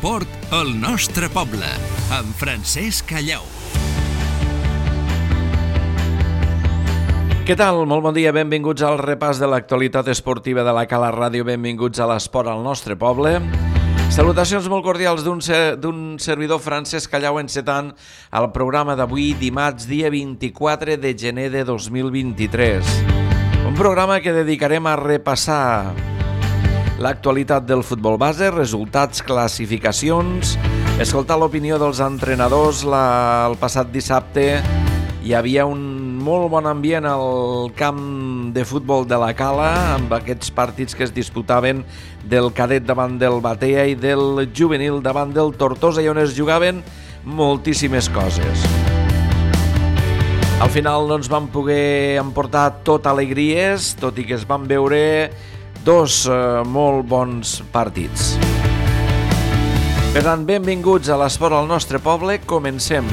L'esport al nostre poble, amb Francesc Callau. Què tal? Molt bon dia, benvinguts al repàs de l'actualitat esportiva de la Cala Ràdio, benvinguts a l'esport al nostre poble. Salutacions molt cordials d'un servidor Francesc Callau encetant el programa d'avui, dimarts, dia 24 de gener de 2023. Un programa que dedicarem a repassar l'actualitat del futbol base, resultats, classificacions, escoltar l'opinió dels entrenadors. El passat dissabte hi havia un molt bon ambient al camp de futbol de la Cala, amb aquests partits que es disputaven del cadet davant del Batea i del juvenil davant del Tortosa, i on es jugaven moltíssimes coses. Al final no ens vam poder emportar tot alegries, tot i que es van veure dos molt bons partits. Per tant, benvinguts a l'esport al nostre poble, comencem.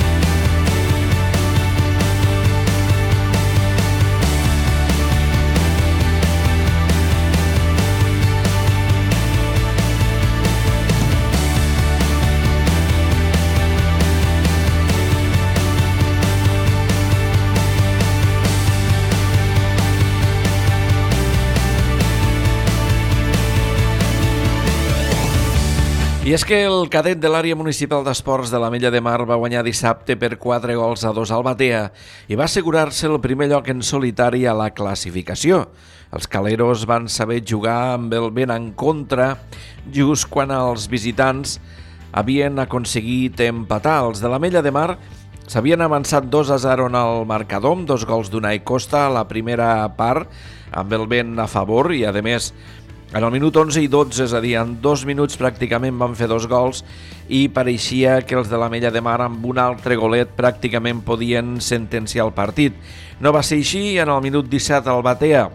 I és que el cadet de l'àrea municipal d'esports de l'Ametlla de Mar va guanyar dissabte per 4-2 al Batea i va assegurar-se el primer lloc en solitari a la classificació. Els caleros van saber jugar amb el vent en contra just quan els visitants havien aconseguit empatar. Els de l'Ametlla de Mar s'havien avançat 2-0 en el marcador, amb 2 gols d'Unai Costa a la primera part, amb el vent a favor, i a més en el minut 11 i 12, és a dir, en 2 minuts pràcticament van fer 2 gols i pareixia que els de l'Ametlla de Mar amb un altre golet pràcticament podien sentenciar el partit. No va ser així, i en el minut 17 el Batea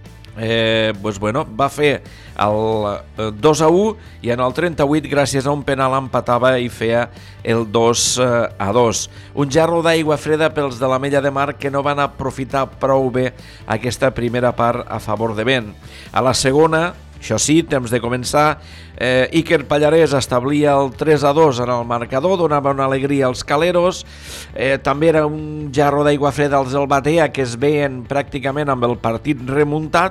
va fer el 2-1 i en el 38, gràcies a un penal, empatava i feia el 2-2. Un gerro d'aigua freda pels de l'Ametlla de Mar, que no van aprofitar prou bé aquesta primera part a favor de vent. A la segona, això sí, temps de començar, Iker Pallarès establia el 3-2 en el marcador, donava una alegria als caleros. També era un gerro d'aigua freda als del Batea, que es veien pràcticament amb el partit remuntat,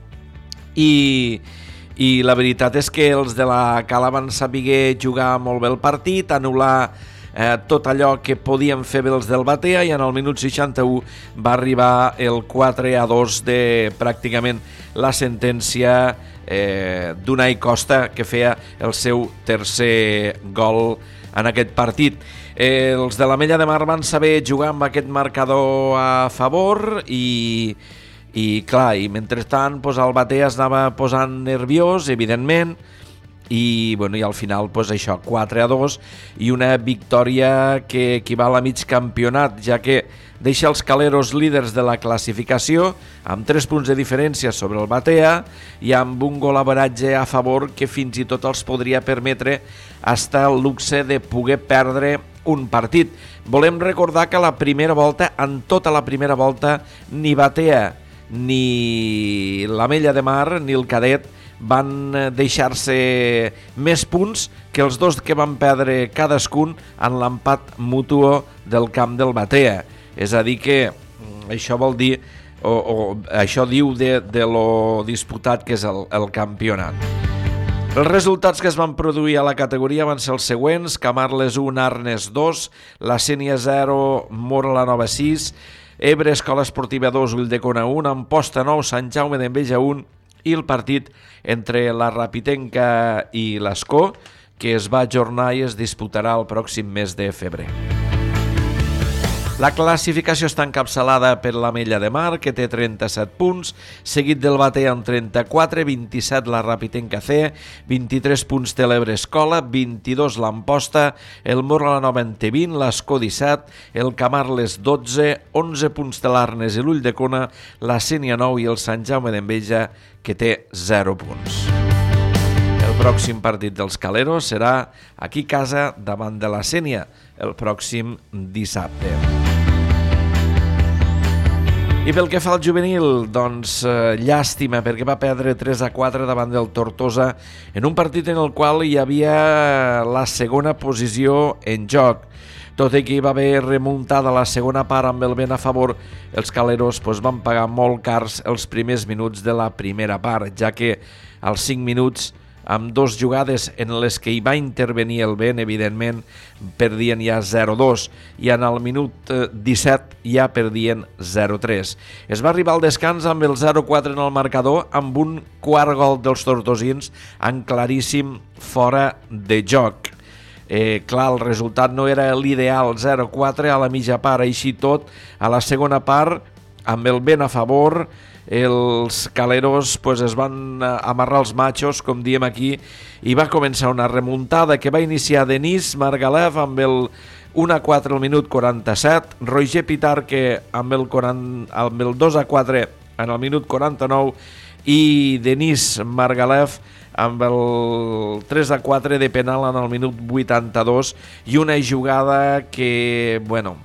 i la veritat és que els de la Cala van saber jugar molt bé el partit, anul·lar tot allò que podien fer bé els del Batea, i en el minut 61 va arribar el 4-2 de pràcticament la sentència d'Unai Costa, que feia el seu tercer gol en aquest partit. Els de l'Ametlla de Mar van saber jugar amb aquest marcador a favor i mentrestant el Batea es anava posant nerviós, evidentment, i al final això, 4-2, i una victòria que equival a mig campionat, ja que deixa els caleros líders de la classificació amb 3 punts de diferència sobre el Batea i amb un golaveratge a favor que fins i tot els podria permetre estar el luxe de poder perdre un partit. Volem recordar que la primera volta, en tota la primera volta, ni Batea ni l'Ametlla de Mar ni el cadet van deixar-se més punts que els dos que van perdre cadascun en l'empat mutu del camp del Batea. És a dir que això vol dir, o això diu de lo disputat que és el campionat. Els resultats que es van produir a la categoria van ser els següents: Camarles 1, Arnes 2, la Sénia 0, Móra la Nova 6, Ebre Escola Esportiva 2, Ulldecona 1, Amposta 9, Sant Jaume d'Enveja 1, i el partit entre la Rapitenca i l'Escó, que es va ajornar i es disputarà el pròxim mes de febrer. La classificació està encapçalada per l'Ametlla de Mar, que té 37 punts, seguit del Batea amb 34, 27 la Rapitenca C, 23 punts té l'Ebre Escola, 22 l'Amposta, el Móra la Nova en té 20, l'Escó 17, el Camarles 12, 11 punts té l'Arnes i l'Ulldecona, la Sénia 9 i el Sant Jaume d'Enveja, que té 0 punts. El pròxim partit dels caleros serà aquí a casa davant de la Sénia, el pròxim dissabte. I pel que fa al juvenil, doncs llàstima, perquè va perdre 3-4 davant del Tortosa en un partit en el qual hi havia la segona posició en joc. Tot i que hi va haver remuntada la segona part amb el vent a favor, els caleros van pagar molt cars els primers minuts de la primera part, ja que als 5 minuts, amb 2 jugades en les que hi va intervenir el vent, evidentment, perdien ja 0-2 i en el minut 17 ja perdien 0-3. Es va arribar al descans amb el 0-4 en el marcador, amb un quart gol dels tortosins en claríssim fora de joc. Clar, el resultat no era l'ideal, 0-4 a la mitja part, així tot, a la segona part, amb el vent a favor, els caleros es van amarrar els machos, com diem aquí, i va començar una remuntada que va iniciar Denis Margalef amb el 1-4 al minut 47, Roger Pitarque amb el 2-4 en el minut 49 i Denis Margalef amb el 3-4 de penal en el minut 82 i una jugada que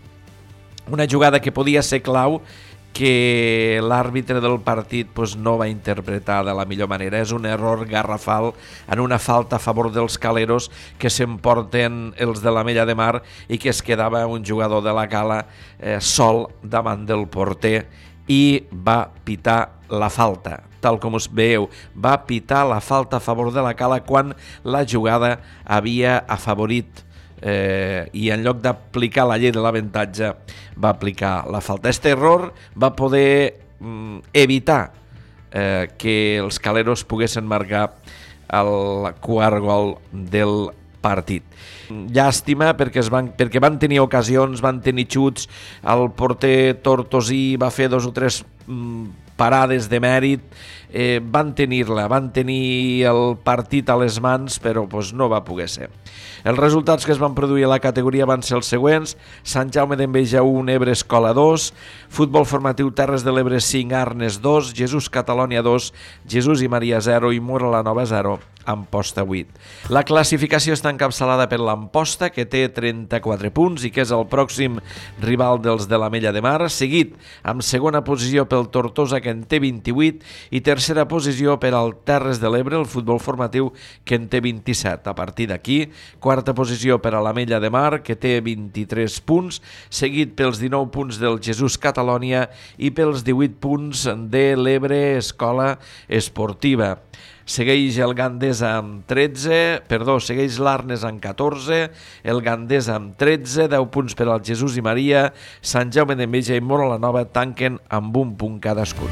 podia ser clau, que l'àrbitre del partit no va interpretar de la millor manera. És un error garrafal en una falta a favor dels caleros que s'emporten els de l'Ametlla de Mar i que es quedava un jugador de la Cala sol davant del porter i va pitar la falta. Tal com us veieu, va pitar la falta a favor de la Cala quan la jugada havia afavorit i en lloc d'aplicar la llei de l'avantatge va aplicar la falta. Este error va poder evitar que els caleros poguessin marcar el quart gol del partit. Llàstima perquè van tenir ocasions, van tenir xuts, el porter tortosí va fer 2 o 3 parades de mèrit, van tenir el partit a les mans, però no va poder ser. Els resultats que es van produir a la categoria van ser els següents: Sant Jaume d'Enveja 1, Ebre Escola 2, Futbol Formatiu Terres de l'Ebre 5, Arnes 2, Jesús Catalònia 2, Jesús i Maria 0 i Mora la Nova 0, Amposta 8. La classificació està encapçalada per l'Amposta, que té 34 punts i que és el pròxim rival dels de l'Ametlla de Mar, seguit amb segona posició pel Tortosa, que en té 28, i tercera posició per al Terres de l'Ebre, el futbol formatiu, que en té 27. A partir d'aquí, quarta posició per a l'Ametlla de Mar, que té 23 punts, seguit pels 19 punts del Jesús Catalònia i pels 18 punts de l'Ebre Escola Esportiva. Segueix el Gandesa amb 13, segueix l'Arnes amb 14, el Gandesa amb 13, 10 punts per al Jesús i Maria, Sant Jaume d'Enveja i Mora la Nova tanquen amb 1 punt cadascun.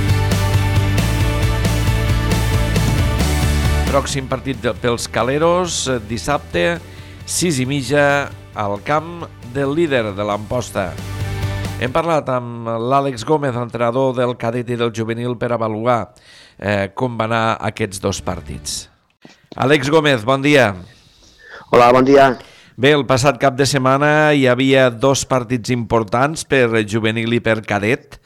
Pròxim partit pels caleros, dissabte, 6:30 al camp del líder de l'Amposta. Hem parlat amb l'Àlex Gómez, entrenador del cadet i del juvenil, per avaluar com van anar aquests 2 partits. Àlex Gómez, bon dia. Hola, bon dia. Bé, el passat cap de setmana hi havia 2 partits importants per juvenil i per cadet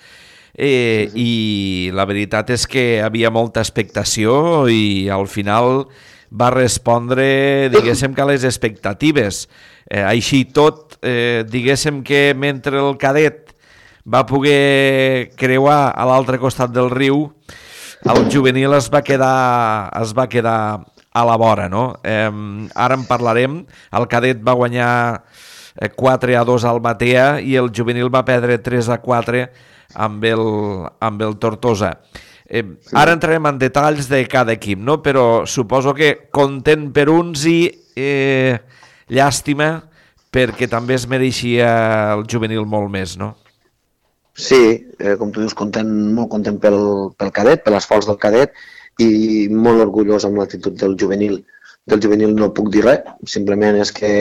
i la veritat és que havia molta expectació i al final va respondre, diguéssim, que a les expectatives. Així tot, diguéssim que mentre el cadet va poder creuar a l'altre costat del riu, el juvenil es va quedar a la vora, no? Ara en parlarem. El cadet va guanyar 4-2 al Batea i el juvenil va perdre 3-4 amb el Tortosa. Ara entrarem en detalls de cada equip, no? Però suposo que content per uns i llàstima perquè també es mereixia el juvenil molt més, no? Sí, com tu dius, molt content pel cadet, per l'esforç del cadet i molt orgullós amb l'actitud del juvenil. Del juvenil no puc dir res, simplement és que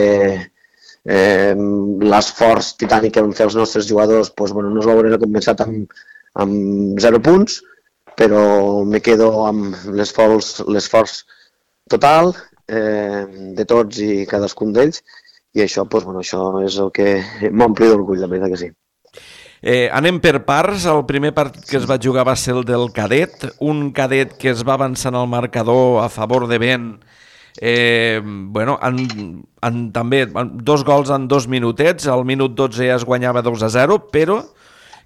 l'esforç titànic que van fer els nostres jugadors no es va veure compensat amb 0 punts, però me quedo amb l'esforç total de tots i cadascun d'ells i això, això és el que m'ompli d'orgull, la veritat que sí. Anem per parts. El primer partit que es va jugar va ser el del cadet, un cadet que es va avançar en el marcador a favor de vent, també 2 gols en 2 minutets, al minut 12 ja es guanyava 2-0, però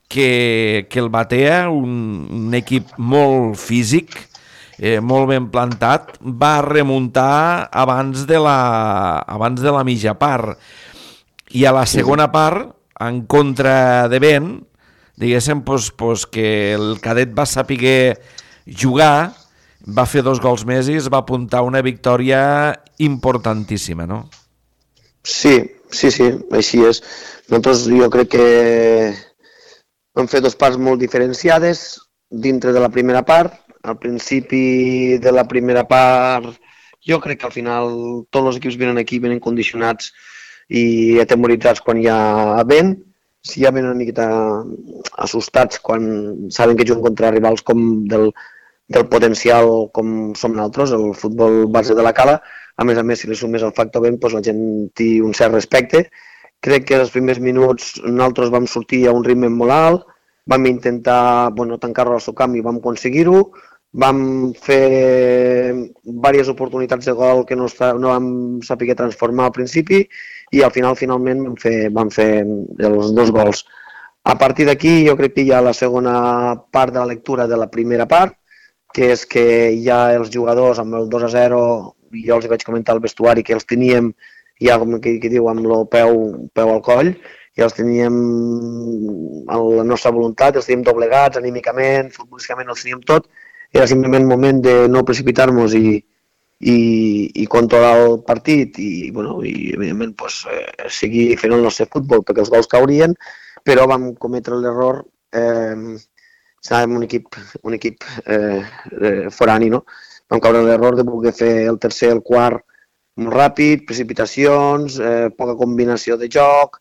que el Batea, un equip molt físic, molt ben plantat, va remuntar abans de la mitja part. I a la segona part, en contra de vent, diguéssim, que el cadet va saber jugar, va fer 2 gols més i es va apuntar una victòria importantíssima, no? Sí, així és. Nosaltres jo crec que vam fer 2 parts molt diferenciades dintre de la primera part. Al principi de la primera part jo crec que al final tots els equips venen aquí, venen condicionats i atemoritzats quan hi ha vent. Si ja venen una miqueta assustats quan saben que juguen contra rivals com del potencial com som nosaltres, el futbol base de la Cala. A més, si li sumes el factor vent, la gent té un cert respecte. Crec que els primers minuts nosaltres vam sortir a un ritme molt alt, vam intentar tancar-lo al seu camp i vam aconseguir-ho. Vam fer diverses oportunitats de gol que no vam saber transformar al principi i al final, finalment, vam fer els 2 gols. A partir d'aquí, jo crec que hi ha la segona part de la lectura de la primera part, que és que ja els jugadors amb el 2-0, jo els vaig comentar al vestuari que els teníem ja, com que diu, amb el peu al coll, i els teníem a la nostra voluntat, els teníem doblegats anímicament, futbolísticament els teníem tot, era simplement moment de no precipitar-nos i controlar el partit i evidentment seguir fent el nostre futbol perquè els gols caurien, però vam cometre l'error, seràvem un equip forani, no? Vam caure l'error de voler fer el tercer i el quart molt ràpid, precipitacions, poca combinació de joc,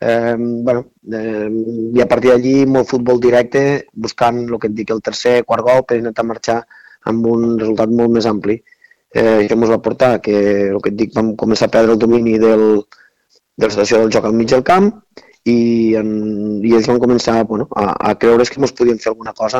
i a partir d'allí molt futbol directe, buscant el que et dic, el tercer, quart gol per intentar marxar amb un resultat molt més ampli. Això ens va portar que, el que et dic, vam començar a perdre el domini de la situació del joc al mig del camp i ells van començar a creure que ens podien fer alguna cosa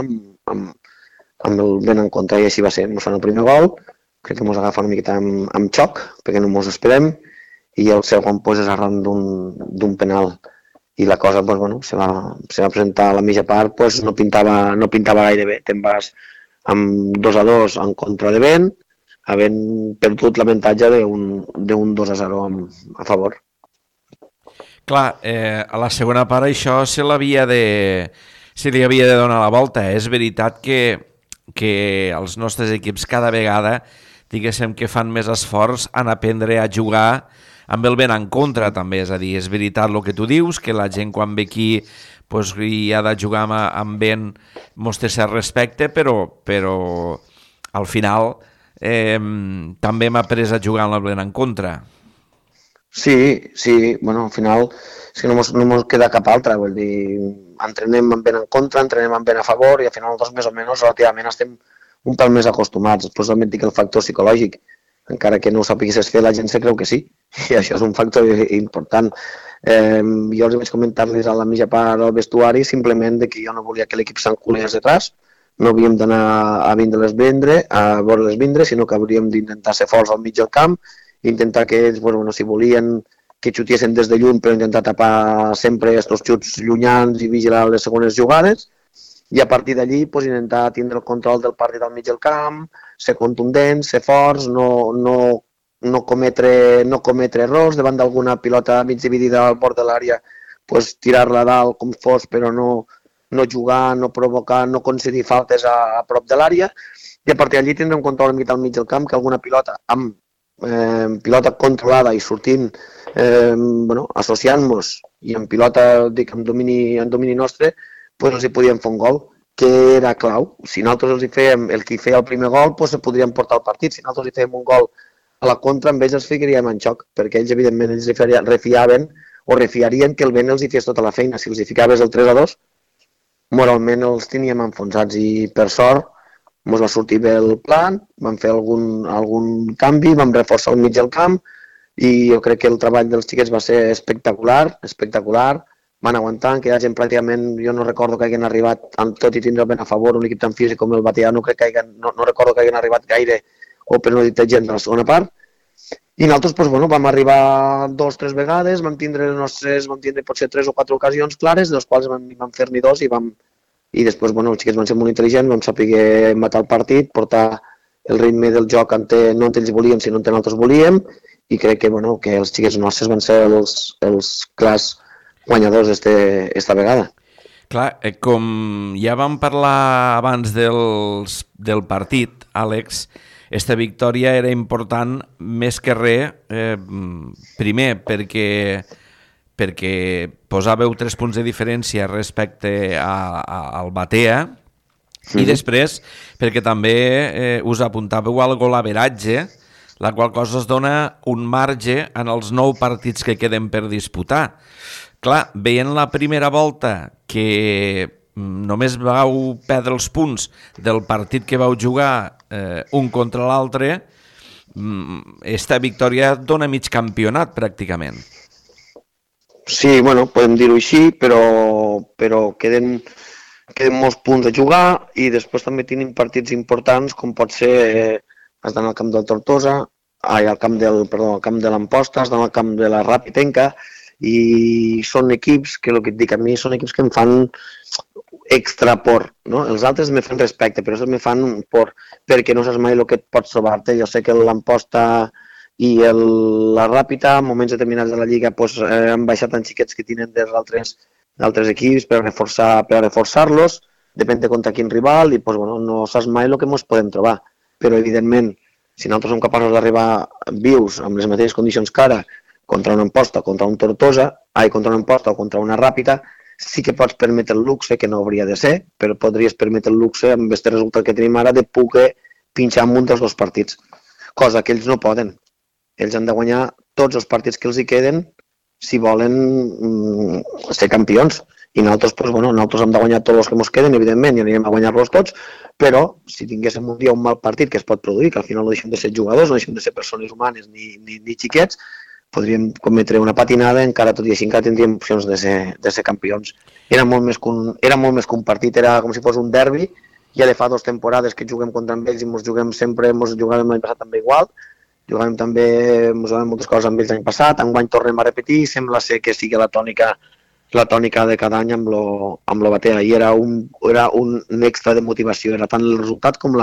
amb el vent en contra i així va ser. Ens fan el primer gol, crec que ens agafen una miqueta amb xoc perquè no ens esperem i el segon és arran d'un penal i la cosa se va presentar a la mitja part, no pintava gaire bé. Te'n vas amb 2-2 en contra de vent, havent perdut l'avantatge d'un 2-0 a favor. Clar, a la segona part això se li havia de donar la volta. És veritat que els nostres equips cada vegada, diguéssim, que fan més esforç en aprendre a jugar amb el vent en contra també, és a dir, és veritat el que tu dius, que la gent quan ve aquí hi ha de jugar amb vent mostra cert respecte, però al final també hem après a jugar amb el vent en contra. Sí, al final és que no ens queda cap altra, vull dir, entrenem amb vent en contra, entrenem amb vent a favor i al final nosaltres més o menys relativament estem un pèl més acostumats. Després també dic el factor psicològic, encara que no ho sàpigues fer, la gent se creu que sí, i això és un factor important. Jo els vaig comentar-los a la mitja part del vestuari simplement que jo no volia que l'equip s'enculés detrás, no havíem d'anar a veure-les vindre, sinó que hauríem d'intentar ser forts al mig del camp, intentar que ells, si volien que xutiessin des de lluny, però intentar tapar sempre aquests xuts llunyans i vigilar les segones jugades, i a partir d'allí intentar tindre el control del partit al mig del camp, ser contundents, ser forts, no cometre errors davant d'alguna pilota mig dividida al bord de l'àrea, tirar-la dalt com fos, però no jugar, no provocar, no concedir faltes a prop de l'àrea, i a partir d'allí tindre un control al mig del camp, que alguna pilota amb pilota controlada i sortint, associant-nos i amb pilota amb domini nostre, els hi podíem fer un gol, que era clau. Si nosaltres els hi fèiem el que feia el primer gol, se podrien portar el partit. Si nosaltres hi fèiem un gol a la contra, amb ells els ficaríem en xoc, perquè ells, evidentment, refiarien que el vent els hi fes tota la feina. Si els hi ficaves el 3-2, moralment els teníem enfonsats i, per sort, ens va sortir bé el plan, vam fer algun canvi, vam reforçar el mig del camp i jo crec que el treball dels xiquets va ser espectacular, van aguantar, que hi ha gent pràcticament, jo no recordo que hagin arribat, tot i tindre ben a favor un equip tan físic com el Batea, no recordo que hagin arribat gaire o per no dir gent de la segona part, I nosaltres vam arribar 2 o 3 vegades, vam tindre potser 3 o 4 ocasions clares, de les quals vam fer-n'hi 2 i després els xiquets van ser molt intel·ligents, vam saber matar el partit, portar el ritme del joc no on ells volien, sinó on nosaltres volíem, i crec que els xiquets nostres van ser els clars guanyadors esta vegada. Clar, com ja vam parlar abans del partit, Àlex, esta victòria era important més que res, primer perquè posàveu 3 punts de diferència respecte al Batea, i després perquè també us apuntàveu al golaveratge, la qual cosa es dona un marge en els 9 partits que queden per disputar. Clar, veient la primera volta que només vau perdre els punts del partit que vau jugar un contra l'altre, esta victòria dona mig campionat pràcticament. Sí, podem dir-ho així, però queden molts punts a jugar i després també tenim partits importants com pot ser has d'anar al camp del Tortosa, al camp de l'Amposta, has d'anar al camp de la Ràpitenca, i són equips que, el que et dic a mi, són equips que em fan extra por, no? Els altres me fan respecte, però els me fan por, perquè no saps mai el que et pots trobar-te. Jo sé que l'Amposta i la Ràpita, en moments determinats de la Lliga, han baixat en xiquets que tenen d'altres equips per reforçar-los, depèn de contra quin rival, i no saps mai el que ens podem trobar. Però, evidentment, si nosaltres som capaços d'arribar vius, amb les mateixes condicions que ara, contra una Amposta, contra un Tortosa, contra una Amposta o contra una Ràpita, sí que pots permetre el luxe, que no hauria de ser, però podries permetre el luxe, amb aquest resultat que tenim ara, de poder pinxar en un dels 2 partits, cosa que ells no poden. Ells han de guanyar tots els partits que els hi queden si volen ser campions. I nosaltres, nosaltres hem de guanyar tots els que ens queden, evidentment, i anirem a guanyar-los tots, però si tinguéssim un dia un mal partit que es pot produir, que al final no deixem de ser jugadors, no deixem de ser persones humanes ni xiquets, podríem cometre una patinada, encara tot i així encara tindríem opcions de ser campions. Era molt més que un partit, era com si fos un derbi, ja de fa 2 temporades que juguem contra ells i ens jugàvem l'any passat també igual, jugàvem moltes coses amb ells l'any passat, enguany tornem a repetir i sembla ser que sigui la tònica de cada any amb lo Batea, i era un extra de motivació, era tant el resultat com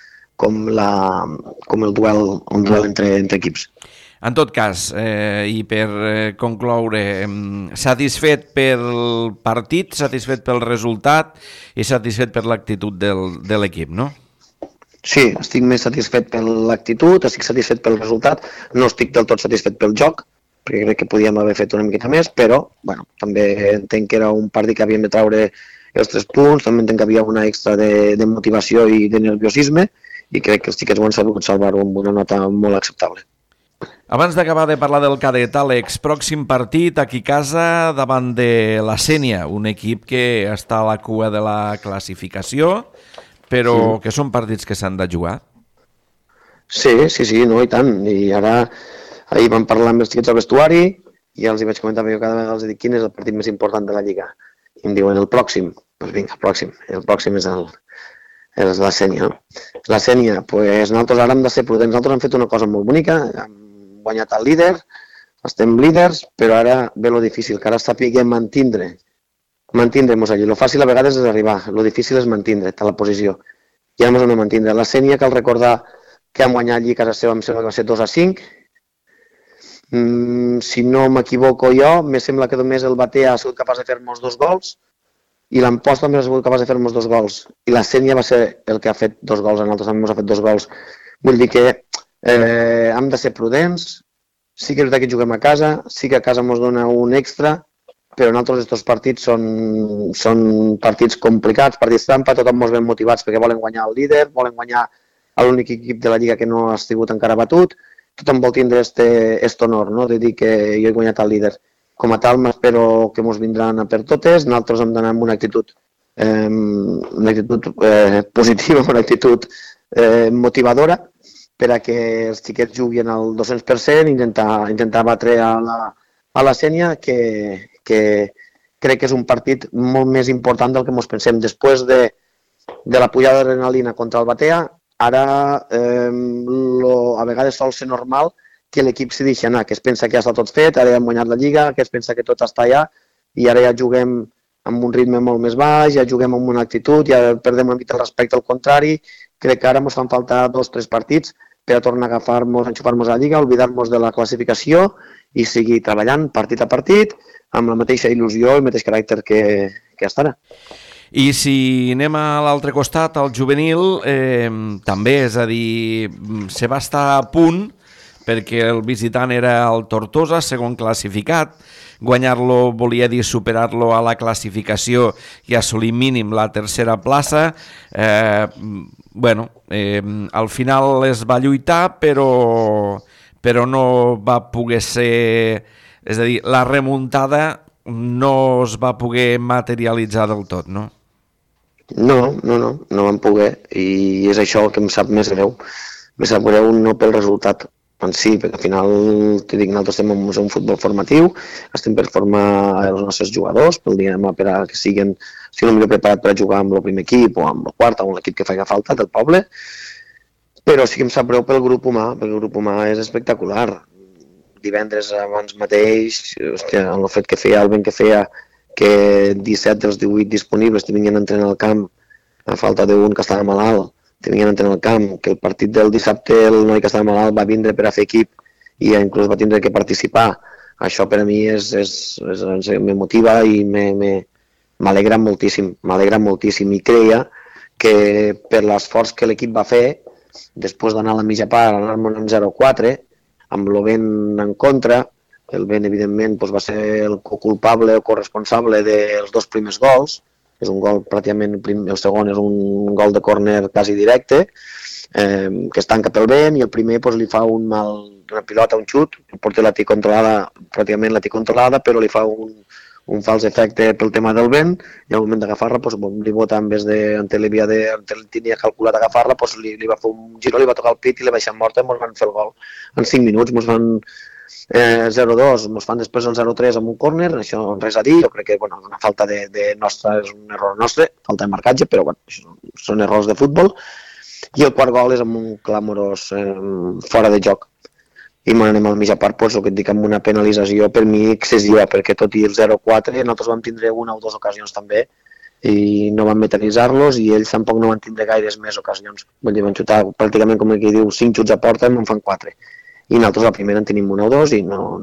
el duel entre equips. En tot cas, i per concloure, satisfet pel partit, satisfet pel resultat i satisfet per l'actitud de l'equip, no? Sí, estic més satisfet per l'actitud, estic satisfet pel resultat, no estic del tot satisfet pel joc, perquè crec que podíem haver fet una miqueta més, però també entenc que era un partit que havíem de treure els 3 punts, també entenc que havia una extra de motivació i de nerviosisme, i crec que els xiquets ho han sabut salvar-ho amb una nota molt acceptable. Abans d'acabar de parlar del cadet, Àlex, pròxim partit aquí a casa davant de la Sénia, un equip que està a la cua de la classificació, però que són partits que s'han de jugar. Sí, no, i tant. I ahir vam parlar amb els xiquets al vestuari i els hi vaig comentar, jo cada vegada els dic quin és el partit més important de la Lliga. I em diuen el pròxim. Doncs vinga, el pròxim és la Sénia. La Sénia, nosaltres ara hem de ser prudents. Nosaltres hem fet una cosa molt bonica, hem guanyat el líder, estem líders, però ara ve lo difícil, que ara sapiguem mantindre-nos allí. Lo fàcil a vegades és arribar, lo difícil és mantindre't a la posició. Ja ens hem de mantindre. La Sénia, cal recordar que han guanyat allí a casa seva, em sembla que va ser 2-5. Si no m'equivoco jo, me sembla que només el Batea ha sigut capaç de fer-nos 2 gols i l'Amposta també ha sigut capaç de fer-nos 2 gols. I la Sénia va ser el que ha fet 2 gols, a nosaltres també ens ha fet 2 gols. Vull dir que hem de ser prudents, sí que és veritat que juguem a casa, sí que a casa ens dona un extra, però nosaltres aquests partits són partits complicats, partits trampa, tothom ens ven motivats perquè volen guanyar el líder, volen guanyar l'únic equip de la Lliga que no ha sigut encara batut, tothom vol tindre aquest honor, no? De dir que jo he guanyat el líder. Com a tal, m'espero que ens vindran a per totes, nosaltres hem d'anar amb una actitud positiva, una actitud motivadora, per a que els xiquets juguin al 200%, intentar batre a la Sénia, que crec que és un partit molt més important del que ens pensem. Després de la pujada d'adrenalina contra el Batea, ara a vegades sol ser normal que l'equip s'hi deixa anar, que es pensa que ja està tot fet, ara ja hem guanyat la Lliga, que es pensa que tot està allà, i ara ja juguem amb un ritme molt més baix, ja juguem amb una actitud, ja perdem una mica el respecte al contrari. Crec que ara ens fan falta 2 o 3 partits per a tornar a agafar-nos, enxufar-nos a la Lliga, oblidar-nos de la classificació i seguir treballant partit a partit amb la mateixa il·lusió i el mateix caràcter que hasta ara. I si anem a l'altre costat, al juvenil, també, és a dir, se va estar a punt perquè el visitant era el Tortosa, segon classificat. Guanyar-lo volia dir superar-lo a la classificació i assolir mínim la tercera plaça. Al final es va lluitar, però no va poder ser... És a dir, la remuntada no es va poder materialitzar del tot, no? No vam poder, i és això el que em sap més greu. Me sap greu no pel resultat en si, perquè al final, t'ho dic, nosaltres estem en un futbol formatiu, estem per formar els nostres jugadors, per a que siguin millor preparats per a jugar amb el primer equip o amb el quart o amb l'equip que faci falta del poble, però sí que em sap greu pel grup humà, perquè el grup humà és espectacular. Divendres abans mateix, hòstia, el fet que feia, el vent que feia, que 17 dels 18 disponibles tinguin a entrenar al camp, a falta d'un que estava malalt, tinguin a entrenar al camp, que el partit del dissabte el noi que estava malalt va vindre per a fer equip i inclús va tindre que participar. Això per a mi me motiva i m'alegra moltíssim, i creia que per l'esforç que l'equip va fer, després d'anar a la mitja part, anar-me'n amb 0-4, amb el vent en contra, el vent evidentment va ser el culpable o corresponsable dels 2 primers gols. És un gol pràcticament, el segon és un gol de córner quasi directe, que es tanca pel vent, i el primer li fa una pilota, un xut, el porter la té controlada, pràcticament la té controlada, però li fa un fals efecte pel tema del vent, i al moment d'agafar-la, li bota, en vez de, tenia calculat agafar-la, li va fer un giro, li va tocar el pit i li va deixar morta i ens van fer el gol. En 5 minuts ens van 0-2, ens fan després el 0-3 amb un córner, això res a dir, jo crec que una falta de nostra, és un error nostre, falta de marcatge, però són errors de futbol, i el quart gol és amb un clamorós fora de joc. I anem a la mitja part, el que et dic, amb una penalització per mi excessiva, perquè tot i el 0-4 nosaltres vam tindre 1 o 2 ocasions també, i no vam metalitzar-los, i ells tampoc no van tindre gaires més ocasions. Vull dir, van xutar pràcticament, com aquí diu, 5 xuts a porta i en fan 4. I nosaltres la primera en tenim 1 o 2 i no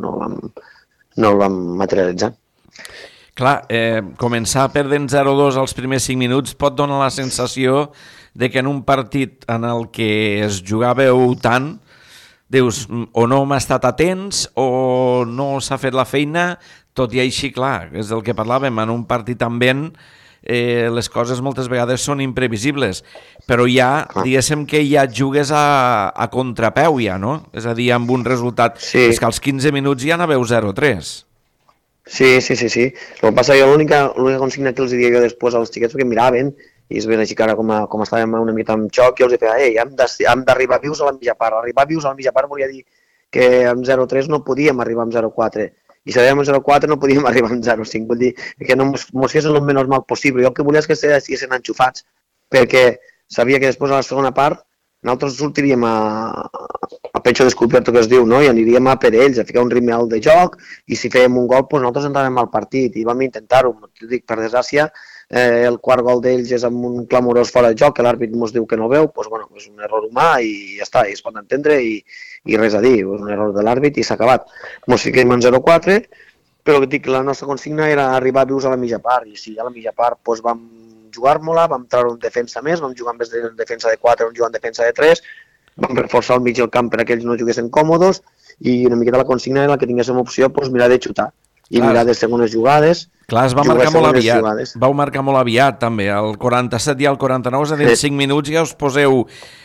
el vam materialitzar. Clar, començar perdent 0-2 als primers 5 minuts pot donar la sensació de que en un partit en el que es jugàveu tant, dius, o no hem estat atents o no s'ha fet la feina, tot i així, clar, és del que parlàvem, en un partit amb vent les coses moltes vegades són imprevisibles, però ja, diguéssim que ja jugues a contrapeu ja, no? És a dir, amb un resultat, és que als 15 minuts ja anàveu 0-3. Sí. El que passa, jo l'única consigna que els diria jo després als xiquets, perquè miraven, i és ben així que ara com estàvem una mica amb xoc, jo els feia, hem d'arribar vius a la mitja part. Arribar vius a la mitja part volia dir que amb 0-3 no podíem arribar amb 0-4, i si arribàvem amb 0-4 no podíem arribar amb 0-5, vull dir que no mos fes el menys mal possible. Jo el que volia és que estiguessin enxufats, perquè sabia que després a la segona part nosaltres sortiríem a pecho descobert, que es diu, no? I aniríem a per ells, a ficar un ritme alt de joc, i si fèiem un gol, nosaltres entràvem al partit, i vam intentar-ho. Dic, per desgràcia, el quart gol d'ells és amb un clamorós fora de joc, que l'àrbit ens diu que no veu, és un error humà i ja està, i es pot entendre i res a dir, és un error de l'àrbit i s'ha acabat. Ens fiquem en 0-4, però dic, la nostra consigna era arribar vius a la mitja part, i si a la mitja part vam jugar-nos-la, vam treure un defensa més, vam jugar en vez de defensa de 4, vam jugar en defensa de 3, vam reforçar al mig del camp per a que ells no juguessin còmodes, i una miqueta la consigna era que tinguéssim opció mirar de xutar i mirar de segones jugades. Clar, es va marcar molt aviat. Vau marcar molt aviat, també. Al 47 i al 49, és a dir, en 5 minuts ja us poseu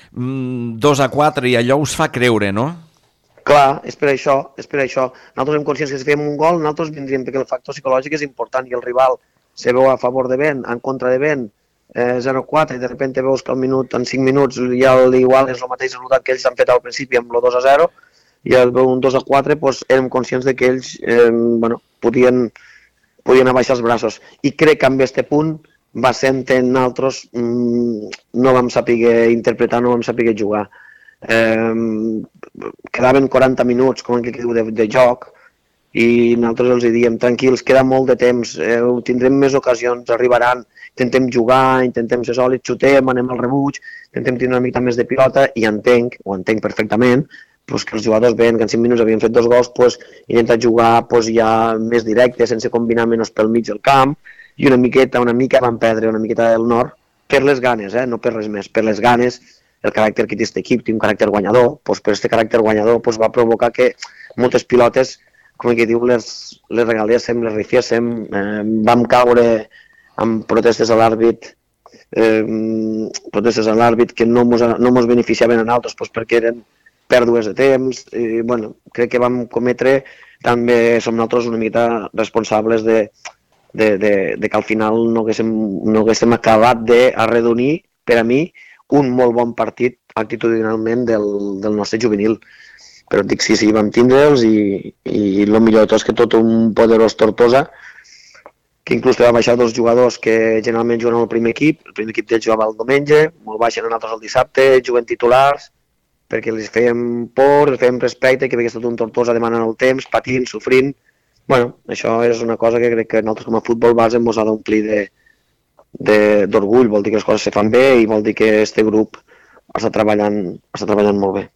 2-4 i allò us fa creure, no? Clar, és per això. Nosaltres som conscients que si fem un gol, nosaltres vindríem, perquè el factor psicològic és important i el rival se veu a favor de vent, en contra de vent, 0-4, i de repente veus que en 5 minuts ja igual és el mateix resultat que ells han fet al principi amb el 2-0, i el veu un 2-4, érem conscients de que ells podien abaixar els braços. I crec que amb aquest punt va ser en nosaltres no vam saber interpretar, no vam saber jugar. quedaven 40 minuts, com que diu, de joc, i nosaltres els diem, tranquils, queda molt de temps, tindrem més ocasions, arribaran, intentem jugar, intentem ser sòlids, xutem, anem al rebuig, intentem tenir una mica més de pilota, i entenc perfectament, pues, que els jugadors veien que en 5 minuts havien fet 2 gols, pues, intentar jugar pues, ja més directe, sense combinar menys pel mig del camp, i una mica van perdre una miqueta del nord, per les ganes, no per res més, per les ganes, el caràcter que té aquest equip, té un caràcter guanyador, pues, per aquest caràcter guanyador pues, va provocar que moltes pilotes, com que diu, les regaléssim, les rifiéssim, vam caure amb protestes a l'àrbit, que no mos beneficiaven a nosaltres pues, perquè eren pèrdues de temps, i bueno, crec que vam cometre, també som nosaltres una mica responsables de que al final no haguéssim acabat d'arredonir, per a mi, un molt bon partit actitudinalment del nostre juvenil. Però et dic, sí, vam tindre'ls i el millor de tot és que tot un poderós Tortosa, que inclús va baixar 2 jugadors que generalment juguen al primer equip d'ells jugava el diumenge, molt baixen nosaltres el dissabte, juguen titulars, perquè els fèiem por, els fèiem respecte, que hagués estat un Tortosa demanant el temps, patint, sofrint. Bueno, això és una cosa que crec que nosaltres com a futbol base ens ha d'omplir d'orgull, vol dir que les coses se fan bé i vol dir que aquest grup està treballant molt bé.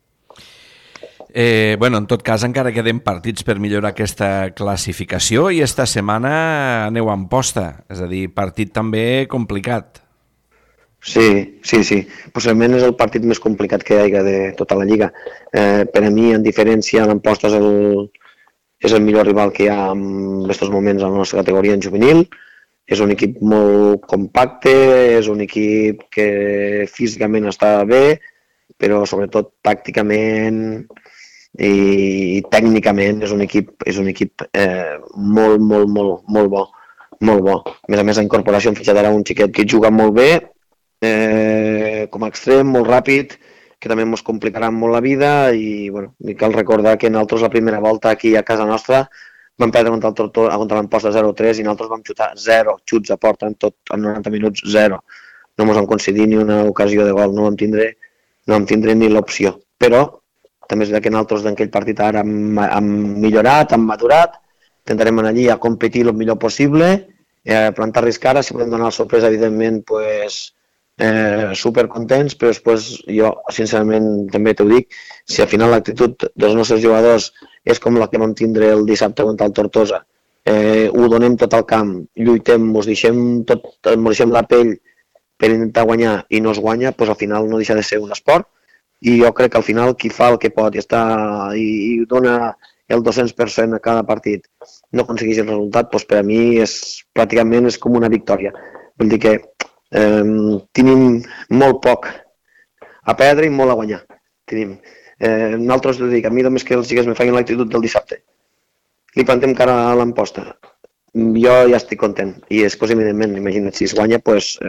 En tot cas, encara queden partits per millorar aquesta classificació i esta setmana aneu a Amposta, és a dir, partit també complicat. Sí. Possiblement és el partit més complicat que hi ha de tota la Lliga. Per a mi, en diferència, l'Amposta és el millor rival que hi ha en aquests moments a la nostra categoria en juvenil. És un equip molt compacte, és un equip que físicament està bé, però sobretot tàcticament i tècnicament és un equip molt bo. A més, la incorporació en fitxat ara un xiquet que juga molt bé, com a extrem, molt ràpid, que també ens complicarà molt la vida i cal recordar que nosaltres la primera volta aquí a casa nostra vam perdre contra l'Amposta 0-3 i nosaltres vam xutar 0 xuts a porta en 90 minuts, 0. No ens vam concedir ni una ocasió de gol, no vam tindre ni l'opció. Però també és que nosaltres d'aquell partit ara hem millorat, hem madurat, intentarem anar allí a competir el millor possible, plantar-los cara, si podem donar la sorpresa, evidentment, supercontents, però després jo, sincerament, també t'ho dic, si al final l'actitud dels nostres jugadors és com la que vam tindre el dissabte contra el Tortosa, ho donem tot al camp, lluitem, ens deixem la pell per intentar guanyar i no es guanya, doncs al final no deixa de ser un esport i jo crec que al final qui fa el que pot i dona el 200% a cada partit no aconsegueix el resultat, doncs per a mi pràcticament és com una victòria. Vull dir que tenim molt poc a perdre i molt a guanyar. Nosaltres, a mi només que els xiquets me facin l'actitud del dissabte. Li plantem cara a l'Amposta. Jo ja estic content i és cosa evidentment, imagina't, si es guanya,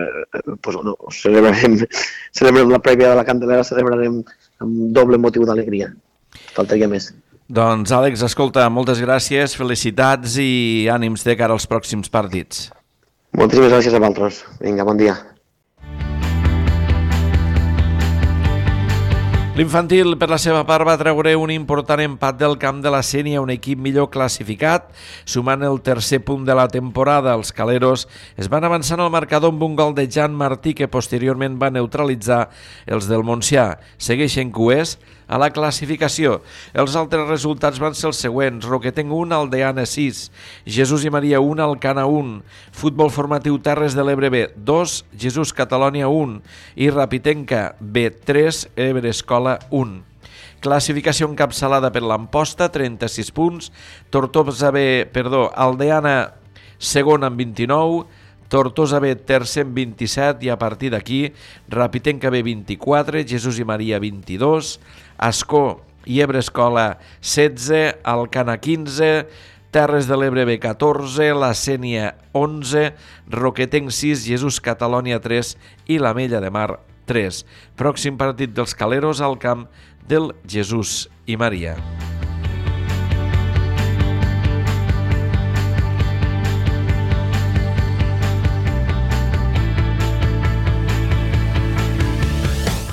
celebrarem la prèvia de la Candelera, celebrarem amb doble motiu d'alegria. Faltaria més. Doncs, Àlex, escolta, moltes gràcies, felicitats i ànims de cara als pròxims partits. Moltíssimes gràcies a vosaltres. Vinga, bon dia. L'infantil, per la seva part, va treure un important empat del camp de la Sénia, un equip millor classificat, sumant el tercer punt de la temporada. Els caleros es van avançar en el marcador amb un gol de Jan Martí, que posteriorment va neutralitzar els del Montsià. Segueixen cuers a la classificació. Els altres resultats van ser els següents: Roquetenc 1, Aldeana 6, Jesús i Maria 1, Alcana 1, Futbol Formatiu Terres de l'Ebre B 2, Jesús Catalònia 1 i Rapitenca B 3, Ebre Escola 1. Classificació encapçalada per l'Amposta, 36 punts, Aldeana segon amb 29, Tortosa B tercer amb 27 i a partir d'aquí Rapitenca B 24, Jesús i Maria 22, Ascó i Ebre Escola 16, Alcana 15, Terres de l'Ebre B 14, la Sénia 11, Roquetenc 6, Jesús Catalònia 3 i l'Ametlla de Mar 3. Pròxim partit dels caleros al camp del Jesús i Maria.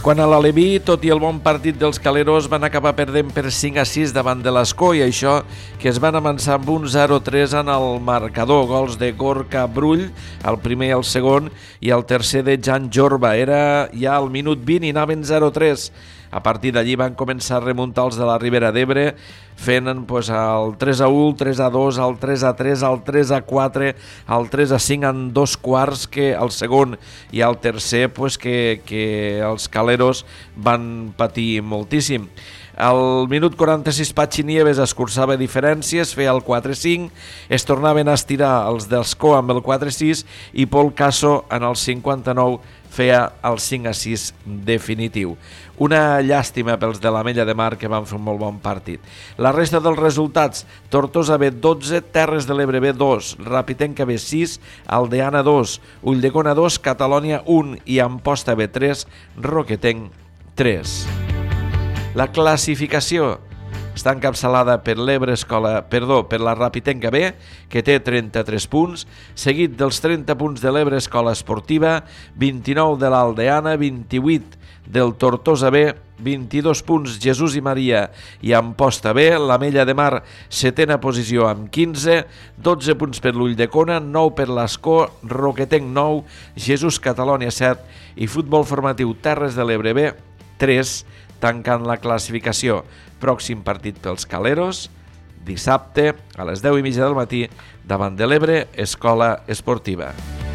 Quan a l'Aleví, tot i el bon partit dels caleros, van acabar perdent per 5-6 davant de l'Escó, i això que es van avançar amb un 0-3 en el marcador. Gols de Gorka Brull, el primer i el segon, i el tercer de Jan Jorba. Era ja al minut 20 i anaven 0-3. A partir d'allí van començar a remuntar els de la Ribera d'Ebre, fent el 3-1, el 3-2, el 3-3, el 3-4, el 3-5 en 2 quarts, que el segon i el tercer que els caleros van patir moltíssim. Al minut 46 Patxi Nieves escurçava diferències, feia el 4-5, es tornaven a estirar els d'Escó amb el 4-6 i Pol Caso en el 59 feia el 5-6 definitiu. Una llàstima pels de l'Ametlla de Mar, que van fer un molt bon partit. La resta dels resultats: Tortosa B 12, Terres de l'Ebre B 2, Rapitenca B 6, Aldeana 2, Ulldecona 2, Catalònia 1 i Amposta B 3, Roquetenc 3. La classificació està encapçalada per per la Rapitenca B, que té 33 punts, seguit dels 30 punts de l'Ebre Escola Esportiva, 29 de l'Aldeana, 28 del Tortosa B, 22 punts Jesús i Maria i Amposta B, l'Ametlla de Mar, 7a posició amb 15, 12 punts per l'Ulldecona, 9 per l'Escó, Roquetenc 9, Jesús Catalònia 7 i Futbol Formatiu Terres de l'Ebre B, 3, tancant la classificació. Pròxim partit pels caleros, dissabte a les 10:30 del matí davant de l'Ebre Escola Esportiva.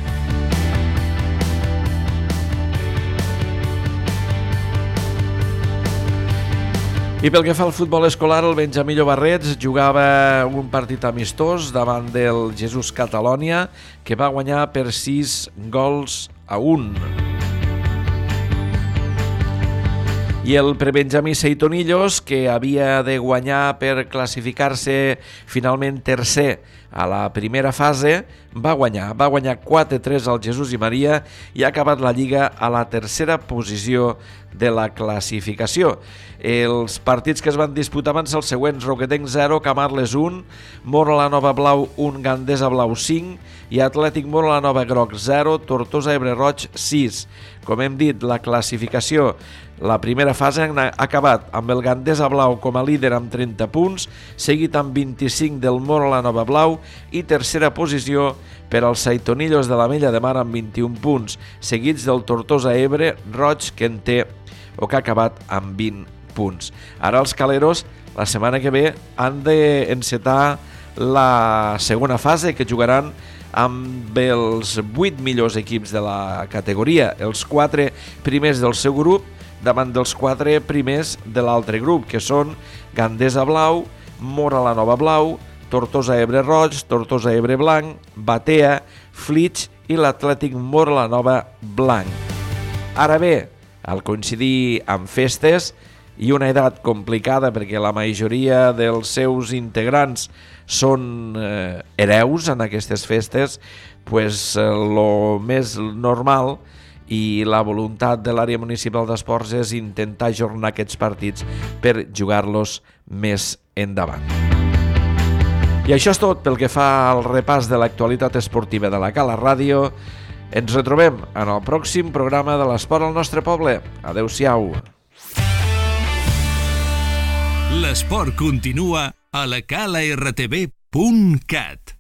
I pel que fa al futbol escolar, el Benjamí Llobarrets jugava un partit amistós davant del Jesús Catalònia, que va guanyar per 6-1. I el prebenjamí Seitonillos, que havia de guanyar per classificar-se finalment tercer a la primera fase, va guanyar 4-3 al Jesús i Maria i ha acabat la Lliga a la tercera posició de la classificació. Els partits que es van disputar van ser els següents: Roquetenc 0, Camarles 1, Mora la Nova Blau 1, Gandesa Blau 5 i Atlètic Mora la Nova Groc 0, Tortosa Ebre Roig 6. Com hem dit, la classificació, la primera fase ha acabat amb el Gandesa Blau com a líder amb 30 punts, seguit amb 25 del Mora la Nova Blau i tercera posició per als Seitonillos de l'Ametlla de Mar amb 21 punts, seguits del Tortosa Ebre Roig, que ha acabat amb 20 punts. Ara els caleros, la setmana que ve, han d'encetar la segona fase, que jugaran amb els 8 millors equips de la categoria, els 4 primers del seu grup davant dels 4 primers de l'altre grup, que són Gandesa Blau, Mora la Nova Blau, Tortosa Ebre Roig, Tortosa Ebre Blanc, Batea, Flix i l'Atlètic Mora la Nova Blanc. Ara bé, al coincidir amb festes i una edat complicada, perquè la majoria dels seus integrants són hereus en aquestes festes, lo més normal i la voluntat de l'àrea municipal d'esports és intentar ajornar aquests partits per jugar-los més endavant. I això és tot pel que fa al repàs de l'actualitat esportiva de la Cala Ràdio. Ens retrobem en el pròxim programa de l'Esport al nostre poble. Adéu-siau. L'esport continua a la calartv.cat.